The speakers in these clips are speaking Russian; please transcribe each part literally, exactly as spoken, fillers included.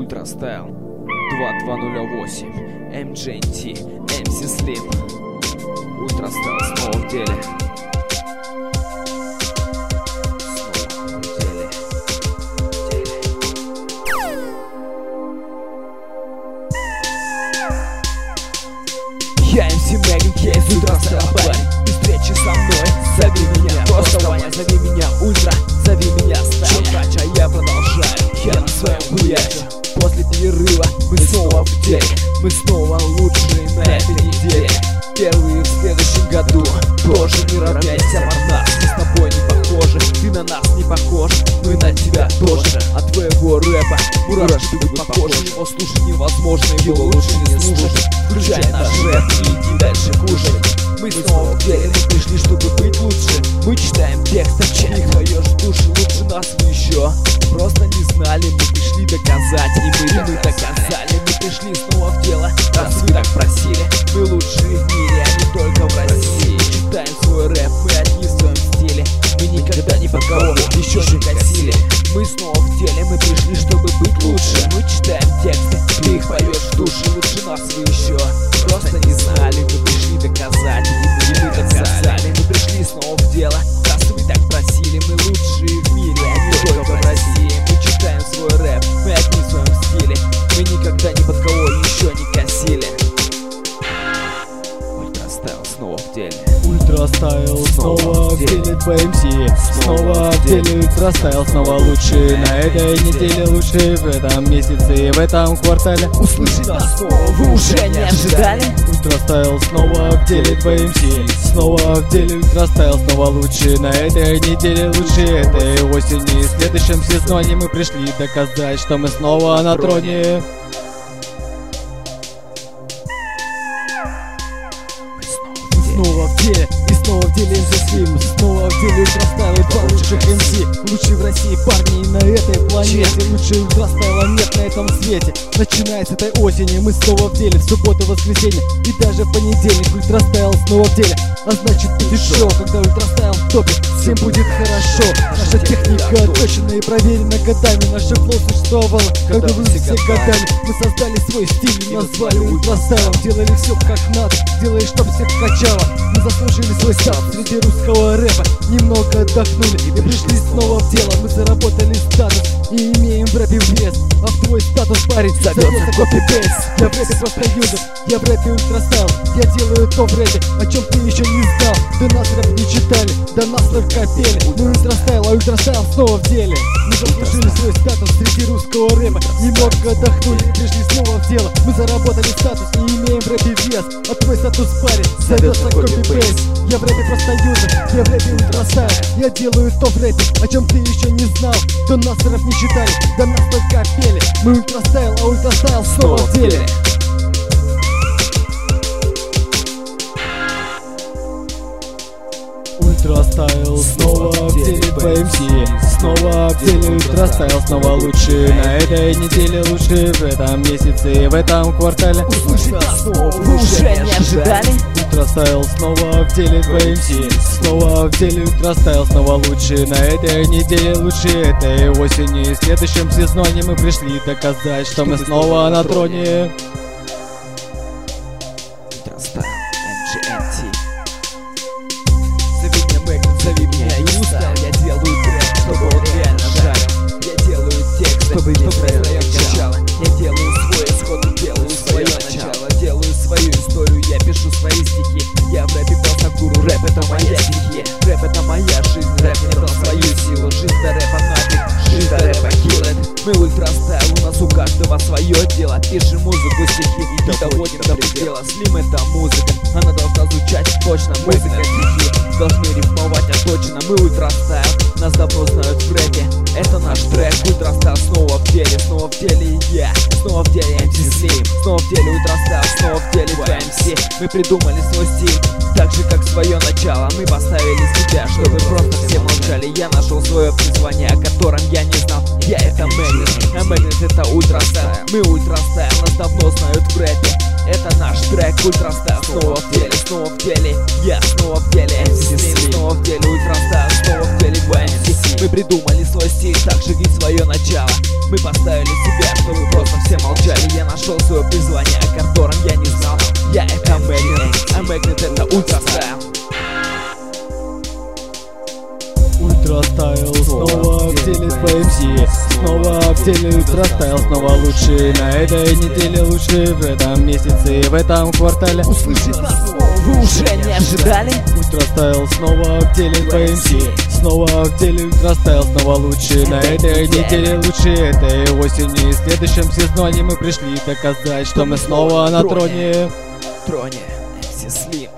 Ультрастайл два два ноль восемь, эм джи эн ти, эм си Slim. Ультрастайл снова в деле. Снова в деле. деле. Я эм си Меган Кейс, Ультрастайл парень. Ты встречи со мной, зови меня, просто Ваня, зови меня Ультра, зови меня Стайл Тач, а я продолжаю, я на своем хуяче. После перерыва мы снова в деле, мы снова лучшие на этой неделе. Первые в следующем году, тоже не равняйся на нас, мы с тобой не похожи, ты на нас не похож, мы на тебя тоже. От твоего рэпа мурашки будут похожи, его слушать невозможно, его лучше не слушать. Включай наш рэп и иди дальше кушать. Мы снова в деле, мы пришли, чтобы быть лучше. Мы читаем тексты, их поешь в душе, лучше нас вы еще просто не знали. Мы пришли доказать, и мы, и мы доказали. Мы пришли снова в дело, раз вы так просили. Мы лучшие в мире, а не только в России. Читаем свой рэп, мы одни в своем стиле. Мы никогда ни под кого еще не косили. Мы снова в деле, мы пришли, чтобы быть лучше. Мы читаем тексты, ты их поешь в душе, лучше нас вы еще просто не знали. Мы пришли доказать, и мы, и мы доказали. Мы пришли снова в дело, раз вы так просили. Мы лучшие в мире, а не только в России. Мы читаем свой рэп, мы одни в своем стиле. Мы никогда ни под кого еще не косили. Ультрастайл снова в деле. Ультрастайл снова в деле, по эм си. Снова в деле Ультрастайл, снова лучшие на этой неделе, лучшие в этом месяце и в этом квартале. Услышать нас снова вы уже не ожидали? Ультрастайл снова в деле, по эм си. Снова в деле Ультрастайл, снова лучшие на этой неделе, лучшие этой осени. В следующем сезоне мы пришли доказать, что мы снова на троне. Снова в деле, и снова в деле эм си Slim. Снова в деле Ультрастайл, два лучших эм си. Лучшие в России парни на этой планете. Лучшие Ультрастайла нет на этом свете. Начиная с этой осени мы снова в деле. В субботу, воскресенье и даже в понедельник Ультрастайл снова в деле. А значит будет шоу, когда Ультрастайл в топе, всем будет хорошо. Наша техника точена и проверена годами. Наше флоу существовало, когда вы все годами. Мы создали свой стиль и назвали Ультрастайлом. Делали все как надо, делали, чтоб всех качало. Мы заслужили свой статус среди русского рэпа. Немного отдохнули и пришли снова в дело. Мы заработали статус и имеем в рэпе вес. А в твой статус, парень, зовется копи-пейст. Я в рэпе просто юзер, я в рэпе Ультрастайл. Я делаю то в рэпе, о чем ты еще не знал. До нас рэп не читали, до нас только пели. Мы Ультрастайл, а Ультрастайл снова в деле. Мы заслужили свой статус среди русского рэпа. Немного отдохнули и пришли снова в дело. Мы заработали статус и имеем в рэпе вес. А твой статус, парень, зовется копи-пейст. Я в рэпе просто юзер, я в рэпе Ультрастайл. Я делаю то в рэпе, о чем ты еще не знал. До нас рэп не читали, до нас только пели. Мы Ультрастайл, а Ультрастайл снова в деле. Ультрастайл снова в деле, по эм си. Снова в деле Ультрастайл, снова лучшие на этой неделе, лучшие в этом месяце и в этом квартале. Услышать нас снова вы уже не ожидали? Ультрастайл снова в деле, по эм си. Снова в деле Ультрастайл, снова лучшие на этой неделе, лучшие этой осени. В следующем сезоне мы пришли доказать, что мы снова на троне. Ультрастайл, эм джи эн ти. Зови меня Меган, зови меня Юста. Я делаю трек, чтобы он реально жарил. Я делаю текст, чтобы не проверял качало. Я делаю свой исход, делаю свое начало. Делаю свою историю, я пишу свои стихи. Я в рэпе просто гуру, рэп это моя стихия. Рэп это моя жизнь, рэп мне дал свою силу. Жизнь до рэпа нафиг, жизнь до рэпа kill it. Мы Ультрастайл, у нас у каждого свое дело. Пишем музыку, стихи и доводим до предела. Слим это музыка, она должна звучать точно. Музыка, стихи должны рифмовать, а точно. Мы Ультрастайл, нас давно знают в рэпе. Это наш трек, Ультрастайл снова в деле. Снова в деле я, снова в деле эм си Slim. Снова в деле Ультрастайл, снова в деле два эм си. Мы придумали свой стиль, так же как свое начало. Мы поставили себя, чтобы просто все молчали. Я нашел свое призвание, о котором я не знал. Я это Меган, а Меган это Ультрастайл. Мы Ультрастайл, нас давно знают в рэпе. Это наш трек, Ультрастайл снова в деле, снова в деле. Я снова в деле эм си Slim. Снова в деле Ультрастайл, снова в деле два эм си. Мы придумали свой стиль, так же и свое начало. Мы поставили себя, чтобы просто все Ультрастайл. Ультрастайл снова в деле с пи эм си. Снова в деле Ультрастайл. Снова лучший на этой неделе, лучший в этом месяце, в этом квартале. Услышать нас снова вы уже не ожидали? Ультрастайл снова в деле с пи эм си. Снова в деле Ультрастайл. Снова лучший на этой неделе, лучший этой осени. В следующем сезоне мы пришли доказать, что мы снова на троне. Троне эм си Slim.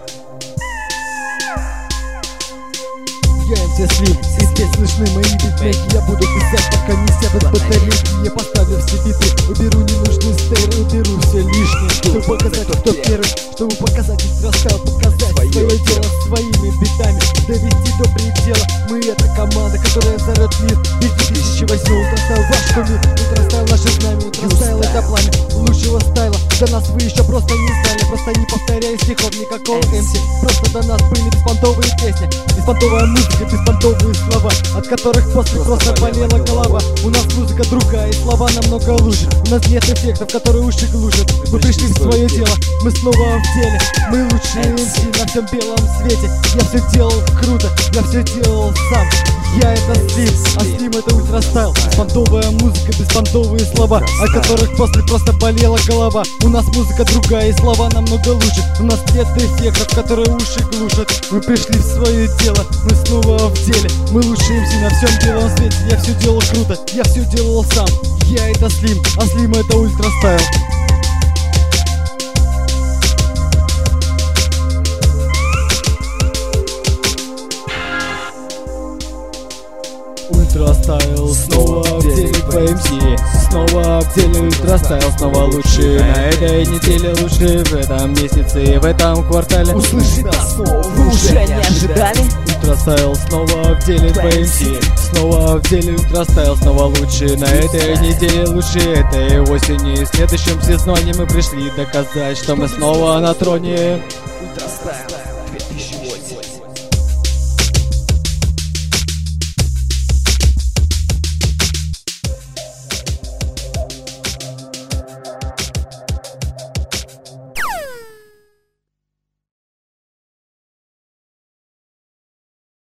Я эм си Slim, и здесь слышны мои битмеки. Я буду писать, пока не сядут батарейки. Я поставлю все биты, уберу ненужные стейры, уберу все лишнее, чтобы показать, кто первый, чтобы показать Ультрастайл, показать свое дело своими битами, довести до предела. Мы это команда, которая взорвет мир. Ведь две тысячи восьмой Ультрастайл ваш кумир. Ультрастайл наше знамя, Ультрастайл это пламя лучшего стайла. До нас вы еще просто не знали, просто не повторяя стихов никакого эм си. Просто до нас были беспонтовые песни, беспонтовая музыка, беспонтовые слова, от которых после просто болела голова. У нас музыка другая и слова намного лучше. У нас нет эффектов, которые уши глушат. Мы пришли в свое дело, мы снова в деле. Мы лучшие эм си на всем белом свете. Я все делал круто, я все делал сам. Я это Slim, а Slim это Ультрастайл. Беспонтовая музыка, беспонтовые слова, от которых после просто болела голова. У нас музыка другая и слова намного лучше. У нас нет эффектов, которые уши глушат. Мы пришли в свое дело, мы снова в деле. Мы лучшие эм си на всем белом свете. Я все делал круто, я все делал сам. Я это Slim, а Slim это Ультрастайл. Ультрастайл снова в деле пи эм си. Снова в деле Ультрастайл. Снова лучший на этой неделе, лучший в этом месяце и в этом квартале. Услышать нас снова вы уже не ожидали? Ультрастайл снова в деле пи эм си. Снова в деле Ультрастайл. Снова лучший на этой неделе, лучший этой осени. В следующем сезоне мы пришли доказать, что мы снова на троне. Ультрастайл две тысячи